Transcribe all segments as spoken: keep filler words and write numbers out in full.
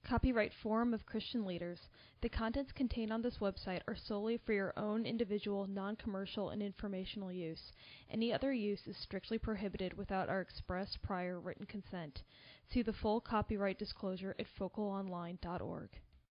Copyright Forum of Christian Leaders. The contents contained on this website are solely for your own individual, non-commercial, and informational use. Any other use is strictly prohibited without our express prior written consent. See the full copyright disclosure at focal online dot org.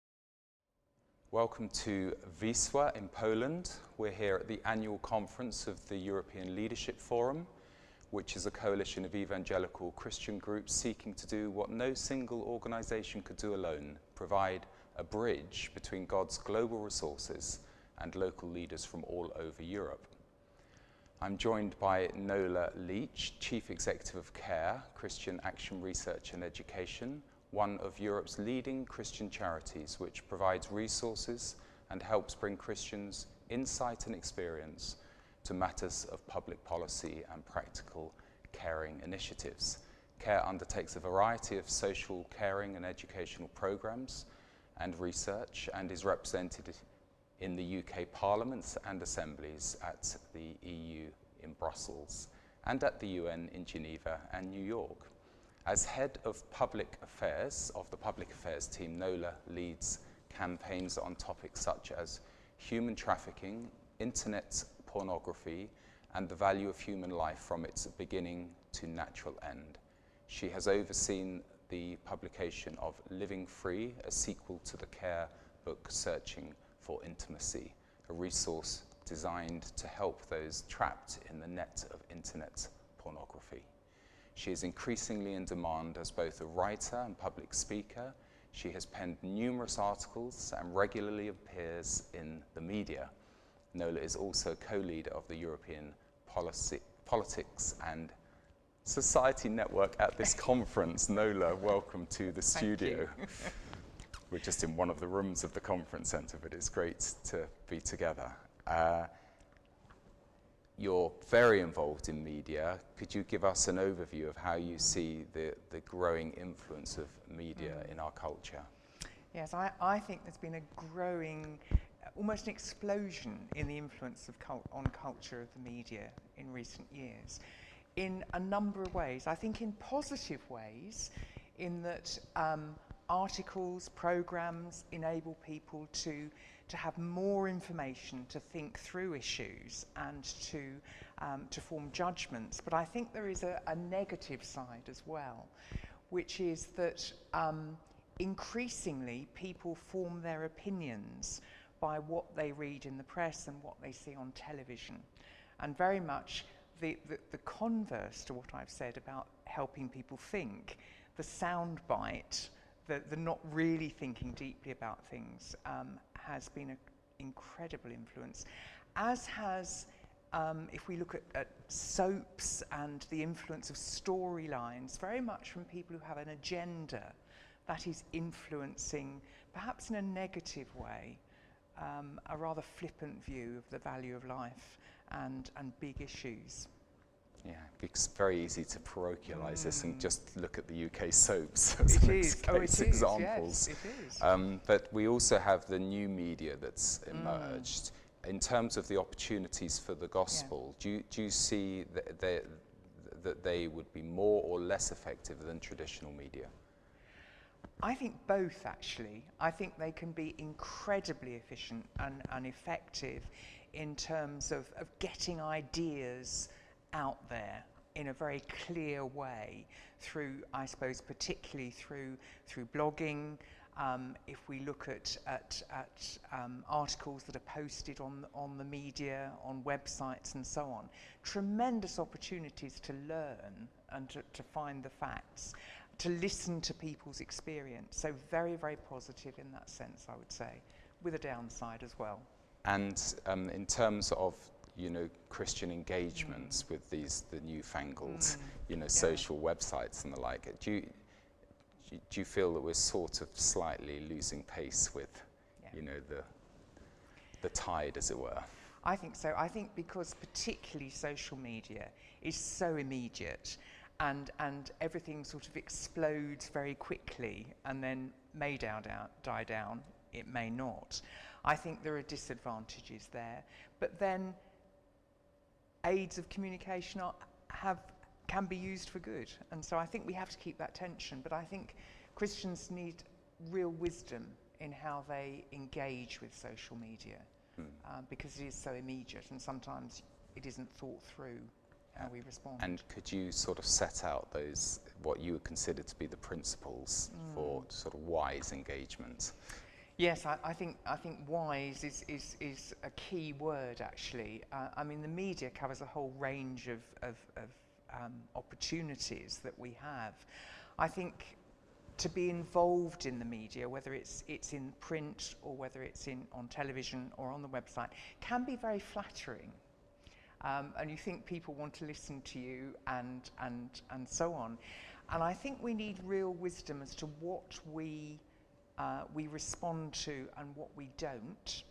Welcome to Wisła in Poland. We're here at the annual conference of the European Leadership Forum, which is a coalition of evangelical Christian groups seeking to do what no single organization could do alone, provide a bridge between God's global resources and local leaders from all over Europe. I'm joined by Nola Leach, Chief Executive of CARE, Christian Action Research and Education, one of Europe's leading Christian charities, which provides resources and helps bring Christians insight and experience to matters of public policy and practical caring initiatives. CARE undertakes a variety of social caring and educational programs and research and is represented in the U K Parliaments and Assemblies, at the E U in Brussels, and at the U N in Geneva and New York. As head of public affairs of the public affairs team, Nola leads campaigns on topics such as human trafficking, internet pornography, and the value of human life from its beginning to natural end. She has overseen the publication of Living Free, a sequel to the CARE book Searching for Intimacy, a resource designed to help those trapped in the net of internet pornography. She is increasingly in demand as both a writer and public speaker. She has penned numerous articles and regularly appears in the media. Nola is also co-leader of the European Policy, Politics and Society Network at this conference. Nola, welcome to the studio. We're just in one of the rooms of the conference centre, but it's great to be together. Uh, you're very involved in media. Could you give us an overview of how you see the, the growing influence of media mm. in our culture? Yes, I, I think there's been a growing, almost an explosion in the influence of cult on culture of the media in recent years, in a number of ways. I think in positive ways, in that um, articles, programs enable people to to have more information, to think through issues, and to um, to form judgments. But I think there is a, a negative side as well, which is that um, increasingly people form their opinions by what they read in the press and what they see on television. And very much the, the, the converse to what I've said about helping people think, the soundbite, the, the not really thinking deeply about things, um, has been an incredible influence. As has, um, if we look at, at soaps and the influence of storylines, very much from people who have an agenda that is influencing, perhaps in a negative way, Um, a rather flippant view of the value of life and, and big issues. Yeah, it's very easy to parochialise mm. this and just look at the U K soaps as it an is. Case oh, it examples. Is. Yes, it is. Um, but we also have the new media that's emerged. Mm. In terms of the opportunities for the gospel, yeah. do, you, do you see that they, that they would be more or less effective than traditional media? I think both, actually. I think they can be incredibly efficient and, and effective in terms of, of getting ideas out there in a very clear way through, I suppose, particularly through through blogging. Um, if we look at at, at um, articles that are posted on on the media, on websites and so on, tremendous opportunities to learn and to, to find the facts, to listen to people's experience. So very, very positive in that sense, I would say, with a downside as well. And um, in terms of, you know, Christian engagements mm. with these, the newfangled, mm. you know, yeah. social websites and the like, do you, do you feel that we're sort of slightly losing pace with, yeah. you know, the, the tide, as it were? I think so. I think because particularly social media is so immediate, And, and everything sort of explodes very quickly and then may die down, die down, it may not. I think there are disadvantages there. But then aids of communication are, have, can be used for good. And so I think we have to keep that tension. But I think Christians need real wisdom in how they engage with social media, mm. uh, because it is so immediate and sometimes it isn't thought through how we respond. And could you sort of set out those, what you would consider to be the principles mm. for sort of wise engagement? Yes, I, I think I think wise is, is, is a key word, actually. Uh, I mean, the media covers a whole range of, of, of um, opportunities that we have. I think to be involved in the media, whether it's it's in print or whether it's in on television or on the website, can be very flattering. Um, and you think people want to listen to you and, and, and so on. And I think we need real wisdom as to what we, uh, we respond to and what we don't.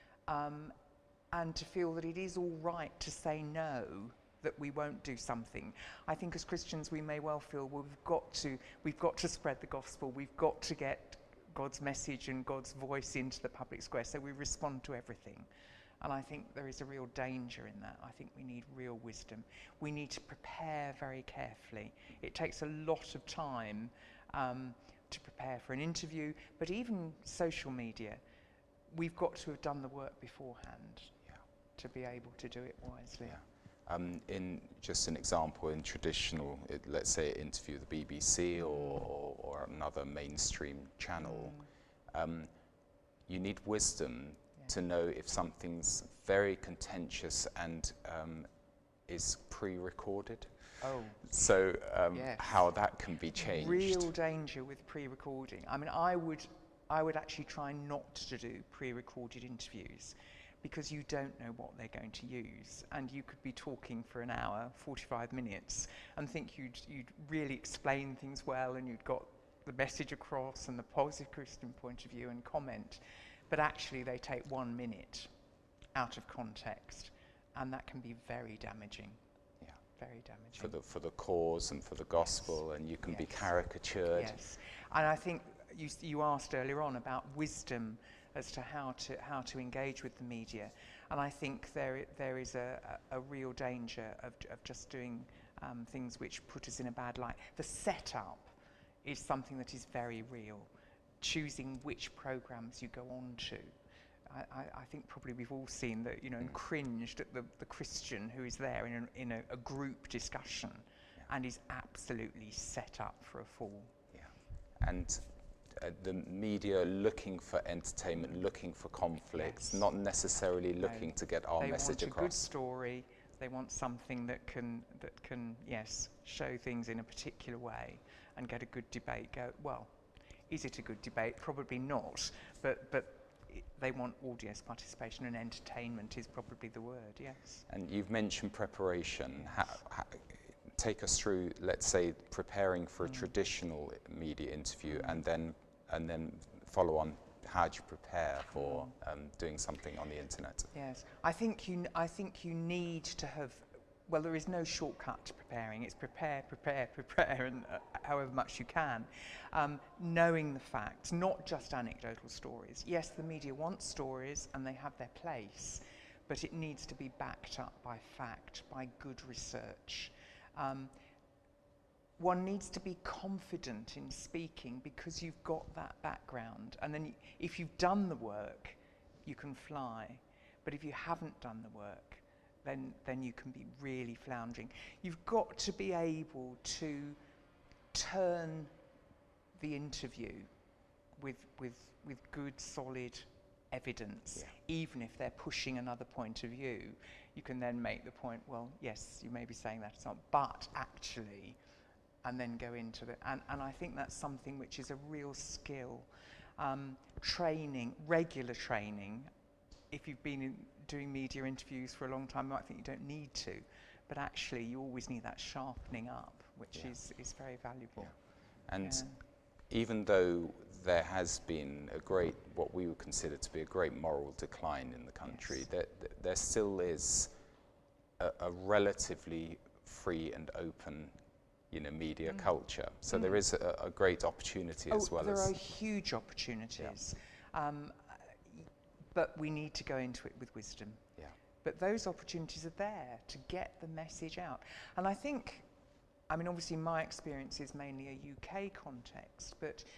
Um, and to feel that it is all right to say no, that we won't do something. I think as Christians we may well feel, well, we've got to, we've got to spread the gospel, we've got to get God's message and God's voice into the public square, so we respond to everything. And I think there is a real danger in that. I think we need real wisdom. We need to prepare very carefully. It takes a lot of time um, to prepare for an interview, but even social media, we've got to have done the work beforehand yeah. to be able to do it wisely. Yeah. Um, in just an example, in traditional, it, let's say, interview the B B C or, or, or another mainstream channel, mm. um, you need wisdom to know if something's very contentious and um, is pre-recorded. Oh. So um, yes. how that can be changed. Real danger with pre-recording. I mean, I would, I would actually try not to do pre-recorded interviews because you don't know what they're going to use, and you could be talking for an hour, forty-five minutes, and think you'd, you'd really explain things well and you'd got the message across and the positive Christian point of view and comment. But actually they take one minute out of context, and that can be very damaging. Yeah, very damaging. For the, for the cause and for the gospel, yes. and you can yes. be caricatured. Yes, and I think you, you asked earlier on about wisdom as to how to, how to engage with the media, and I think there, there is a, a, a real danger of, of just doing um, things which put us in a bad light. The setup is something that is very real. Choosing which programs you go on to. I, I, I think probably we've all seen that, you know, and cringed at the, the Christian who is there in, a, in a, a group discussion yeah. and is absolutely set up for a fall. Yeah. And uh, the media looking for entertainment, looking for conflicts, yes. not necessarily looking no. to get our they message across. They want a good story. They want something that can, that can, yes, show things in a particular way and get a good debate go, well, is it a good debate? Probably not, but but I- they want audience participation, and entertainment is probably the word, yes. And you've mentioned preparation. How, how, take us through, let's say, preparing for a mm. traditional media interview, mm. and then and then follow on. How do you prepare for mm. um, doing something on the internet? Yes, I think you. N- I think you need to have. Well, there is no shortcut to preparing. It's prepare, prepare, prepare, and uh, however much you can. Um, knowing the facts, not just anecdotal stories. Yes, the media wants stories and they have their place, but it needs to be backed up by fact, by good research. Um, one needs to be confident in speaking because you've got that background. And then y- if you've done the work, you can fly. But if you haven't done the work, then then you can be really floundering. You've got to be able to turn the interview with with with good solid evidence, yeah. even if they're pushing another point of view. You can then make the point, well, yes, you may be saying that it's not, but actually, and then go into the, and, and I think that's something which is a real skill. Um, training, regular training, if you've been in, doing media interviews for a long time, you might think you don't need to, but actually you always need that sharpening up, which yeah. is, is very valuable. Yeah. And yeah. even though there has been a great, what we would consider to be a great moral decline in the country, yes. there, there still is a, a relatively free and open, you know, media mm. culture. So mm. there is a, a great opportunity oh, as well there as... there are huge opportunities. Yeah. Um, But we need to go into it with wisdom. Yeah. But those opportunities are there to get the message out. And I think, I mean, obviously my experience is mainly a U K context, but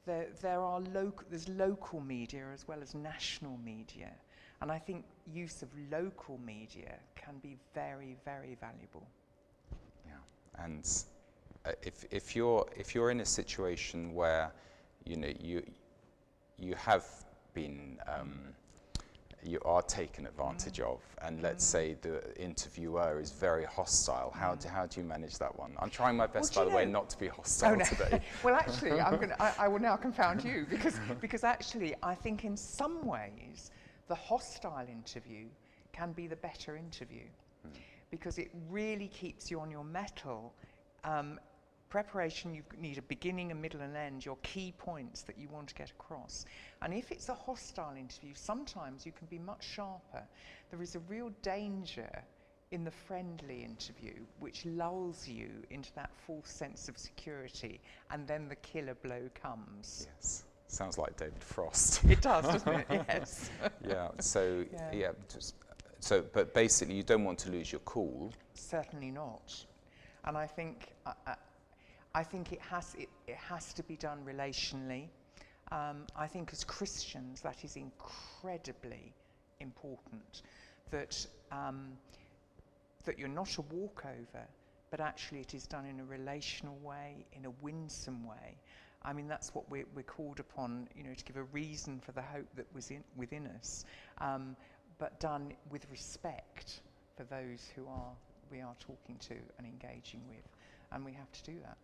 there, there are local, there's local media as well as national media. And I think use of local media can be very, very valuable. Yeah, and uh, if if you're if you're in a situation where, you know, you you have been um, you are taken advantage mm. of, and let's mm. say the interviewer is very hostile. How mm. do how do you manage that one? I'm trying my best, well, by the way, not to be hostile oh, no. today. Well, actually, I'm gonna, I, I will now confound you because because actually, I think in some ways, the hostile interview can be the better interview mm. because it really keeps you on your mettle. Um, preparation, you need a beginning, a middle, and end, your key points that you want to get across. And if it's a hostile interview, sometimes you can be much sharper. There is a real danger in the friendly interview, which lulls you into that false sense of security, and then the killer blow comes. Yes. Sounds like David Frost. It does, doesn't it? Yes. Yeah. So yeah. yeah. Just, so, but basically, you don't want to lose your cool. Certainly not. And I think uh, uh, I think it has it, it has to be done relationally. Um, I think as Christians, that is incredibly important. That um, that you're not a walkover, but actually it is done in a relational way, in a winsome way. I mean, that's what we're, we're called upon, you know, to give a reason for the hope that was in, within us, um, but done with respect for those who are we are talking to and engaging with, and we have to do that.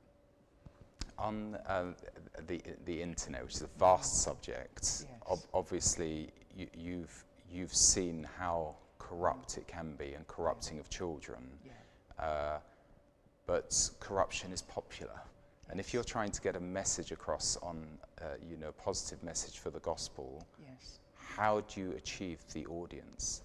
On uh, the the internet, which is a vast subject, yes. ob obviously you, you've you've seen how corrupt it can be and corrupting of children, yeah. uh, but corruption is popular. And if you're trying to get a message across on, uh, you know, a positive message for the gospel, yes. how do you achieve the audience?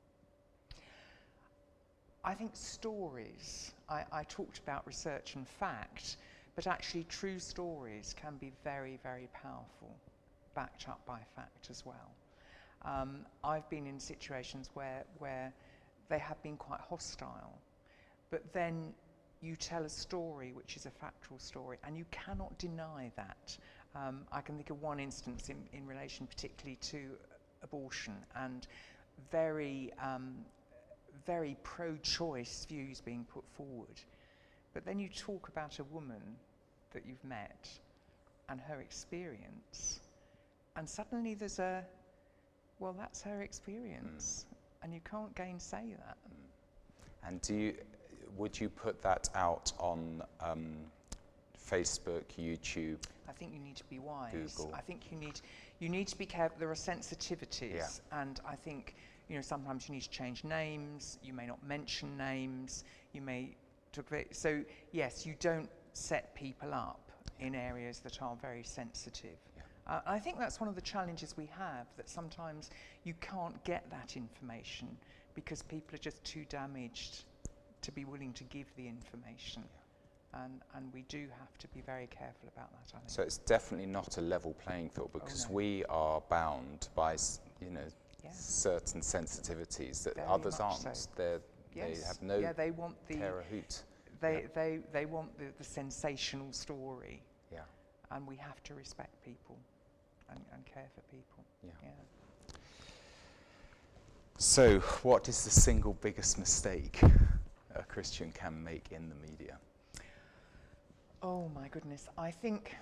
I think stories, I, I talked about research and fact, but actually true stories can be very, very powerful, backed up by fact as well. Um, I've been in situations where, where they have been quite hostile, but then you tell a story which is a factual story, and you cannot deny that. Um, I can think of one instance in, in relation particularly to abortion and very, um, very pro-choice views being put forward. But then you talk about a woman that you've met and her experience, and suddenly there's a, well, that's her experience, mm. and you can't gainsay that. Mm. And do you, would you put that out on um, Facebook, YouTube? I think you need to be wise. Google. I think you need you need to be careful. There are sensitivities, yeah. and I think, you know, sometimes you need to change names. You may not mention names. You may talk about, so yes, you don't set people up in areas that are very sensitive. Yeah. Uh, I think that's one of the challenges we have, that sometimes you can't get that information because people are just too damaged to be willing to give the information. Yeah. And, and we do have to be very careful about that, I think. So it's definitely not a level playing field, because oh, no. we are bound by, you know, yeah. certain sensitivities that very others aren't. So. They're, yes. They have no yeah, they want the, care a hoot. They, yeah. they, they want the, the sensational story. Yeah. And we have to respect people and, and care for people. Yeah. yeah. So, what is the single biggest mistake a Christian can make in the media? Oh my goodness, I think,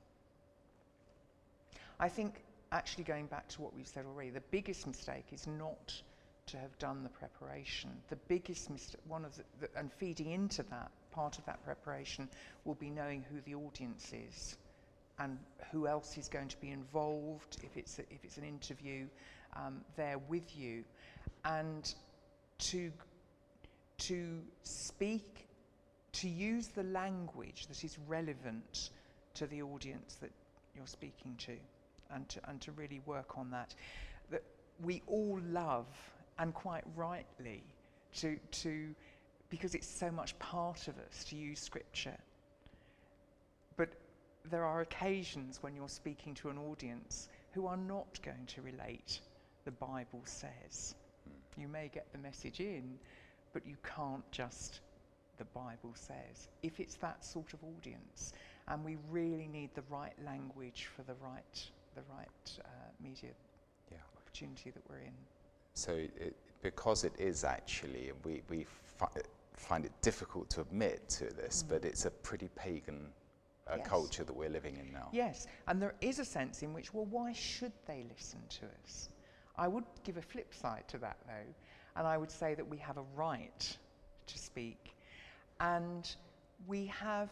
I think actually going back to what we've said already, the biggest mistake is not to have done the preparation. The biggest mistake, one of the, the, and feeding into that, part of that preparation will be knowing who the audience is and who else is going to be involved, if it's, a, if it's an interview, um, there with you, and to, to speak, to use the language that is relevant to the audience that you're speaking to, and to, and to really work on that. That we all love, and quite rightly, to, to, because it's so much part of us, to use scripture. But there are occasions when you're speaking to an audience who are not going to relate the Bible says. You may get the message in, but you can't just the Bible says, if it's that sort of audience. and we really need the right language for the right, the right uh, media Yeah. opportunity that we're in. So it, because it is actually, we, we fi- find it difficult to admit to this, mm. but it's a pretty pagan uh, yes. culture that we're living in now. Yes, and there is a sense in which, well, why should they listen to us? I would give a flip side to that, though, and I would say that we have a right to speak, and we have,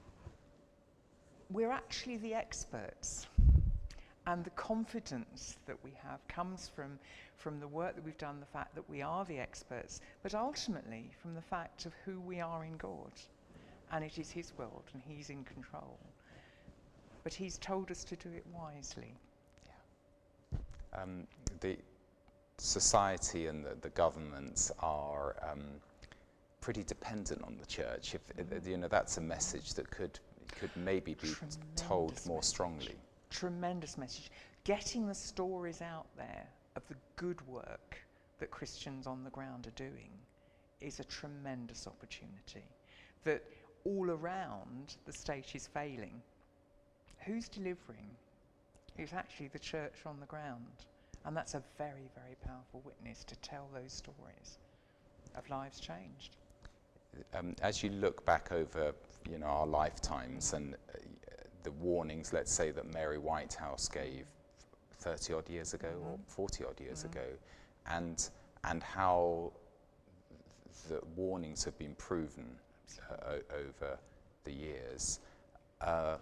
we're actually the experts. And the confidence that we have comes from, from the work that we've done, the fact that we are the experts, but ultimately from the fact of who we are in God. And it is his world, and he's in control. But he's told us to do it wisely. Yeah. Um, the society and the, the governments are um, pretty dependent on the church. If mm. you know, that's a message that could could maybe be Tremendous told more message. strongly. Tremendous message. Getting the stories out there of the good work that Christians on the ground are doing is a tremendous opportunity. That all around the state is failing. Who's delivering? It's actually the church on the ground. And that's a very, very powerful witness to tell those stories of lives changed. Um, as you look back over, you know, our lifetimes and uh, the warnings, let's say, that Mary Whitehouse gave thirty odd years ago mm-hmm. or forty odd years mm-hmm. ago, and and how the warnings have been proven uh, o- over the years. Uh,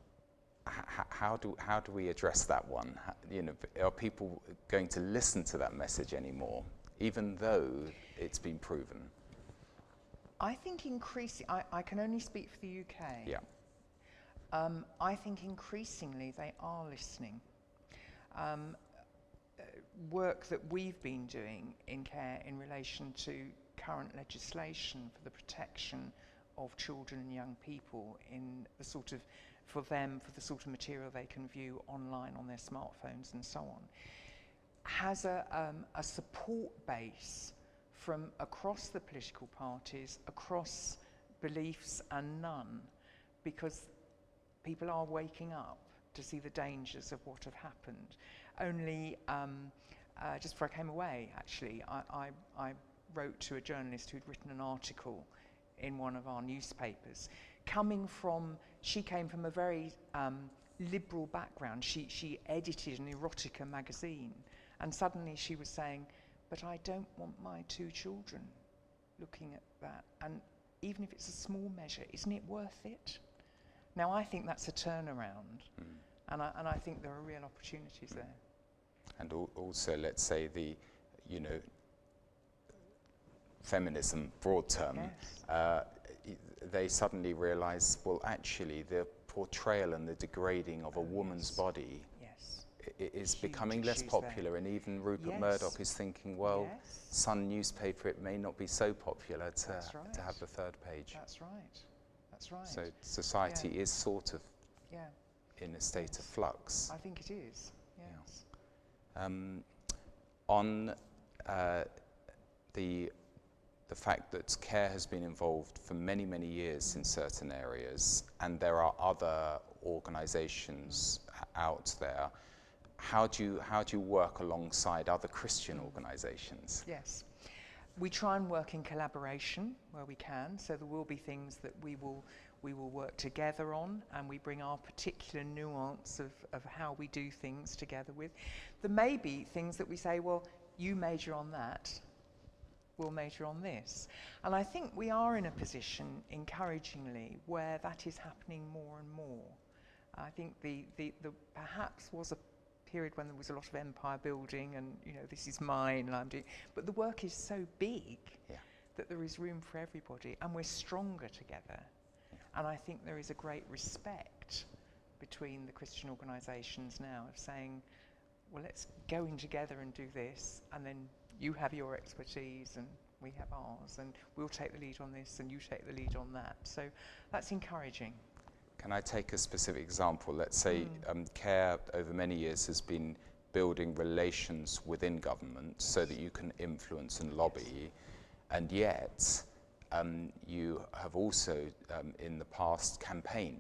h- how do how do we address that one? How, you know, are people going to listen to that message anymore, even though it's been proven? I think increasing. I, I can only speak for the U K. Yeah. Um, I think increasingly they are listening. Um, uh, work that we've been doing in care in relation to current legislation for the protection of children and young people in the sort of, for them, for the sort of material they can view online on their smartphones and so on, has a, um, a support base from across the political parties, across beliefs and none, because people are waking up to see the dangers of what have happened. Only, um, uh, just before I came away, actually, I, I, I wrote to a journalist who'd written an article in one of our newspapers, coming from, she came from a very um, liberal background. She, she edited an erotica magazine, and suddenly she was saying, but I don't want my two children looking at that. And even if it's a small measure, isn't it worth it? Now, I think that's a turnaround, mm. and, I, and I think there are real opportunities mm. there. And al- also, let's say the, you know, feminism, broad term, yes. uh, they suddenly realise, well, actually, the portrayal and the degrading of a oh, woman's yes. body yes. I- is Huge becoming less popular, there. and even Rupert yes. Murdoch is thinking, well, yes. Sun newspaper, it may not be so popular to, right. to have the third page. That's right. That's right. So society yeah. is sort of yeah. in a state yes. of flux. I think it is, yes. Yeah. Um, on uh, the the fact that care has been involved for many, many years in certain areas, and there are other organisations mm. out there, how do you how do you work alongside other Christian mm. organisations? Yes. We try and work in collaboration where we can, so there will be things that we will we will work together on, and we bring our particular nuance of, of how we do things together with. There may be things that we say, well, you major on that, we'll major on this. And I think we are in a position, encouragingly, where that is happening more and more. I think the, the, the perhaps was a period when there was a lot of empire building and, you know, this is mine and I'm doing, but the work is so big yeah. that there is room for everybody, and we're stronger together. Yeah. And I think there is a great respect between the Christian organisations now of saying, well, let's go in together and do this, and then you have your expertise and we have ours, and we'll take the lead on this and you take the lead on that. So that's encouraging. Can I take a specific example? Let's say mm. um, CARE over many years has been building relations within government yes. so that you can influence and lobby, yes. and yet um, you have also um, in the past campaigned yes.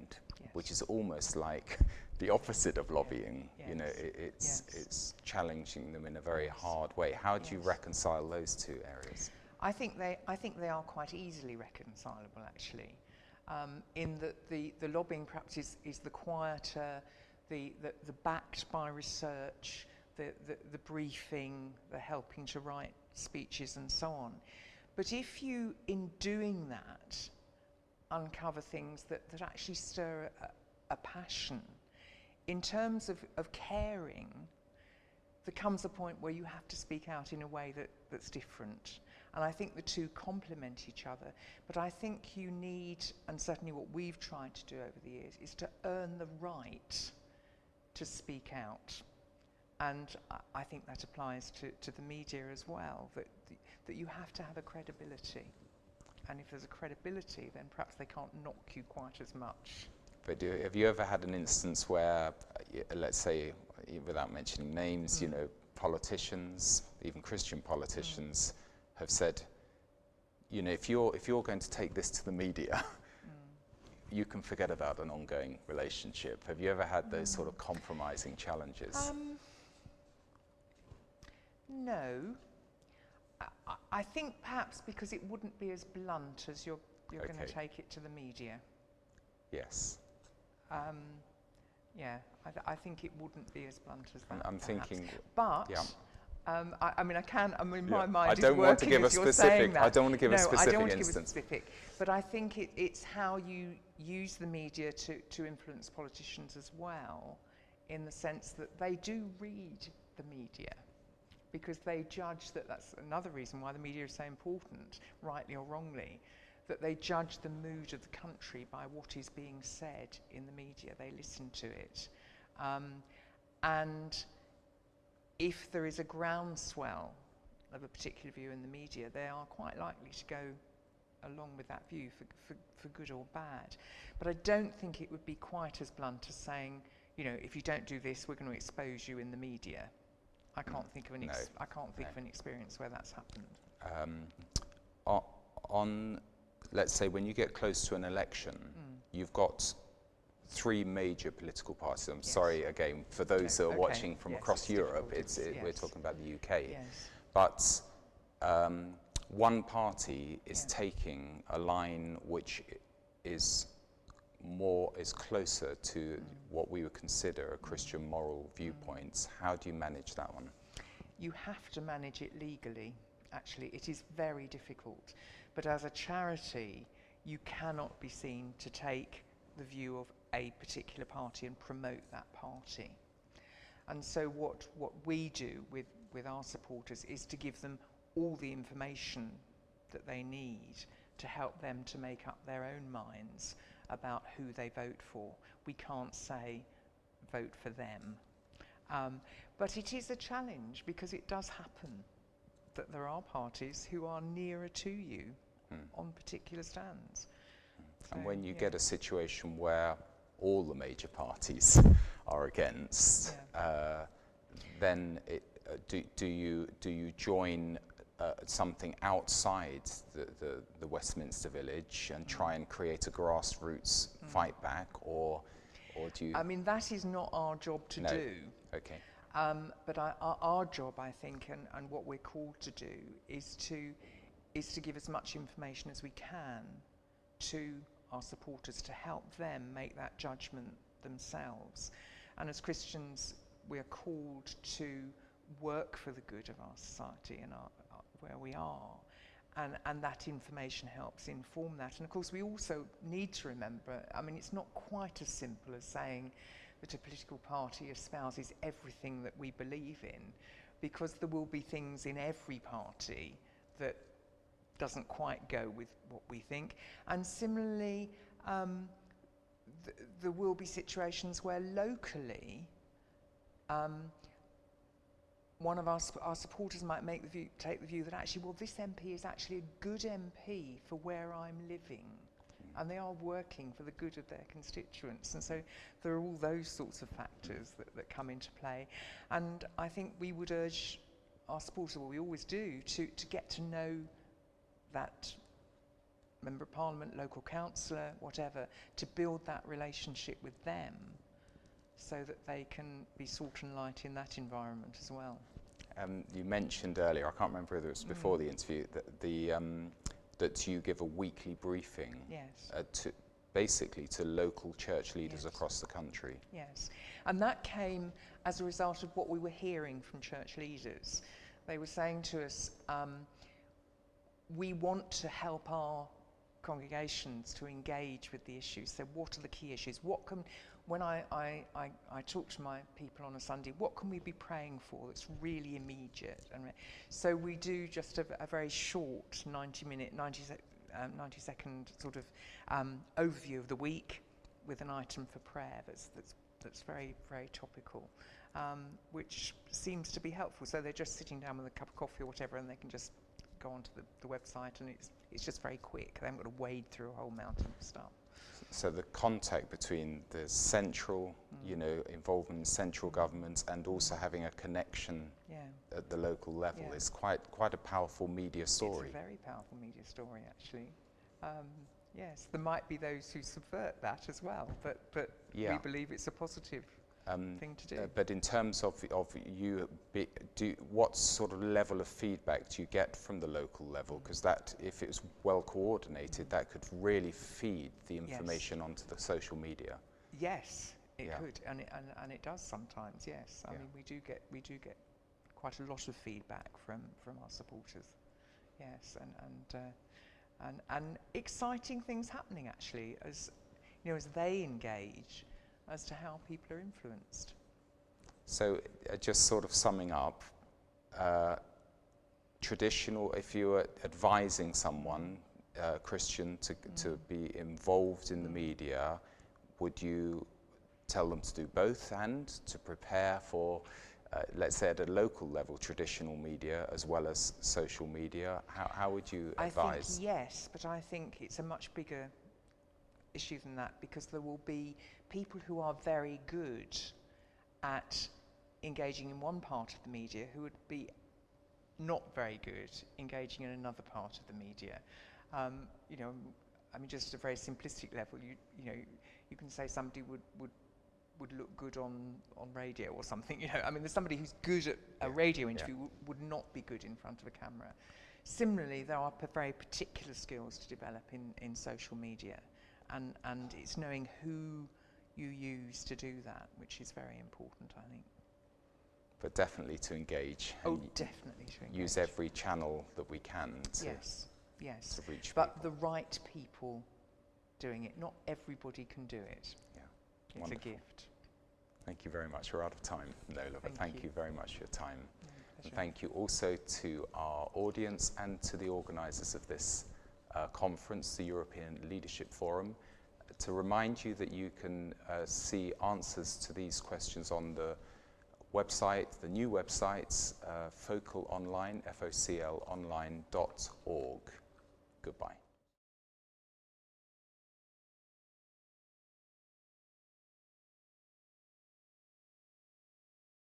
Yes. which is almost like the opposite of lobbying. Yes. You know, it, it's Yes. it's challenging them in a very Yes. hard way. How do you Yes. reconcile those two areas? I think they, I think they are quite easily reconcilable, actually, um, in that the, the lobbying perhaps is, is the quieter, the, the, the backed by research, the, the, the briefing, the helping to write speeches and so on. But if you, in doing that, uncover things that, that actually stir a, a passion, in terms of, of caring, there comes a point where you have to speak out in a way that, that's different. And I think the two complement each other. But I think you need, and certainly what we've tried to do over the years, is to earn the right to speak out. And I, I think that applies to, to the media as well, that, the, that you have to have a credibility. And if there's a credibility, then perhaps they can't knock you quite as much. But do, have you ever had an instance where, uh, let's say, uh, without mentioning names, mm. you know, politicians, even Christian politicians, mm. have said, you know, if you're if you're going to take this to the media, mm. you can forget about an ongoing relationship. Have you ever had those mm. sort of compromising challenges? Um, no. I, I think perhaps because it wouldn't be as blunt as you're you're okay. going to take it to the media. Yes. Um, yeah, I, th I think it wouldn't be as blunt as that. I'm, I'm thinking, but yeah. um, I, I mean, I can. I mean, yeah. my mind I don't is want to working give a as you're specific. saying that. I don't want to give no, a specific I don't want to instance. give a specific. But I think it, it's how you use the media to to influence politicians as well, in the sense that they do read the media, because they judge that. That's another reason why the media is so important, rightly or wrongly. That they judge the mood of the country by what is being said in the media. They listen to it. Um, and if there is a groundswell of a particular view in the media, they are quite likely to go along with that view for, for, for good or bad. But I don't think it would be quite as blunt as saying, you know, if you don't do this, we're going to expose you in the media. I can't mm, think of an ex no, I can't think no. of an experience where that's happened. Um, on, on let's say when you get close to an election, mm. you've got three major political parties. I'm yes. sorry again for those no. that are okay. watching from yes, across it's Europe. It's it, yes. we're talking about the U K, yes. but um, one party is yeah. taking a line which is more is closer to mm. what we would consider a Christian mm. moral viewpoints. Mm. How do you manage that one? You have to manage it legally. Actually, it is very difficult. But as a charity, you cannot be seen to take the view of a particular party and promote that party. And so what, what we do with, with our supporters is to give them all the information that they need to help them to make up their own minds about who they vote for. We can't say, vote for them. Um, but it is a challenge, because it does happen that there are parties who are nearer to you mm. on particular stands. Mm. And so, when you yeah. get a situation where all the major parties are against, yeah. uh, then it, uh, do, do, you, do you join uh, something outside the, the, the Westminster Village and mm. try and create a grassroots mm. fight back, or, or do you... I mean, that is not our job to no. do. Okay. Um, but I, our, our job, I think, and, and what we're called to do, is to, is to give as much information as we can to our supporters to help them make that judgment themselves. And as Christians, we are called to work for the good of our society and our, our, where we are. And, and that information helps inform that. And of course, we also need to remember, I mean, it's not quite as simple as saying that a political party espouses everything that we believe in, because there will be things in every party that doesn't quite go with what we think. And similarly, um, th there will be situations where locally, um, one of our, our supporters might make the view, take the view that actually, well, this M P is actually a good M P for where I'm living. And they are working for the good of their constituents. And so there are all those sorts of factors that, that come into play. And I think we would urge our supporters, well, we always do, to, to get to know that member of parliament, local councillor, whatever, to build that relationship with them so that they can be salt and light in that environment as well. Um, you mentioned earlier, I can't remember whether it was before Mm. the interview, that, the, um, that you give a weekly briefing Yes. uh, to basically to local church leaders Yes. across the country. Yes, and that came as a result of what we were hearing from church leaders. They were saying to us, um, we want to help our congregations to engage with the issues. So what are the key issues? What can, when I, I, I, I talk to my people on a Sunday, what can we be praying for that's really immediate? And re- so we do just a, a very short ninety minute, ninety, sec, um, ninety second sort of um, overview of the week with an item for prayer that's, that's, that's very, very topical, um, which seems to be helpful. So they're just sitting down with a cup of coffee or whatever, and they can just go onto the, the website, and it's it's just very quick. They haven't got to wade through a whole mountain of stuff. So the contact between the central, Mm. you know, involvement in central government and also having a connection Yeah, at the local level Yeah. is quite quite a powerful media story. it's a very powerful media story, actually. Um, yes, there might be those who subvert that as well, but but Yeah. we believe it's a positive Um, thing to do. uh, but in terms of of you, be, do what sort of level of feedback do you get from the local level? Because that, if it was well coordinated, that could really feed the information onto the social media. Yes, it Yeah. could, and it, and, and it does sometimes. Yes, I Yeah. mean we do get we do get quite a lot of feedback from from our supporters. Yes, and and uh, and and exciting things happening actually as you know as they engage as to how people are influenced. So, uh, just sort of summing up, uh, traditional, if you were advising someone, uh, Christian, to, Mm. to be involved in the Mm. media, would you tell them to do both and to prepare for, uh, let's say at a local level, traditional media as well as social media? How, how would you I advise? think yes, but I think it's a much bigger issue than that, because there will be people who are very good at engaging in one part of the media who would be not very good engaging in another part of the media. Um, you know, I mean, just at a very simplistic level, you you know, you can say somebody would would would look good on on radio or something. You know, I mean, there's somebody who's good at a Yeah, radio yeah. interview w- would not be good in front of a camera. Similarly, there are p- very particular skills to develop in in social media, and and it's knowing who you use to do that, which is very important, I think. But definitely to engage. Oh, and y- definitely to engage. use every channel that we can to, Yes, yes. to reach But people. the right people doing it. Not everybody can do it. Yeah. It's Wonderful. a gift. Thank you very much. We're out of time, Nola, but Thank thank you. you very much for your time. Yeah, And pleasure. thank you also to our audience and to the organisers of this uh, conference, the European Leadership Forum. To remind you that you can uh, see answers to these questions on the website, the new website, uh, Focal Online, F O C L online dot org. Goodbye.